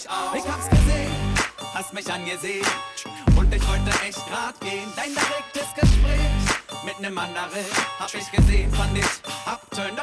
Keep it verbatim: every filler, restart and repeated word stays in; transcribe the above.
ich auch. Ich hab's gesehen, hast mich angesehen und ich wollte echt grad gehen. Dein direktes Gespräch mit nem anderen hab ich gesehen, fand ich abturn.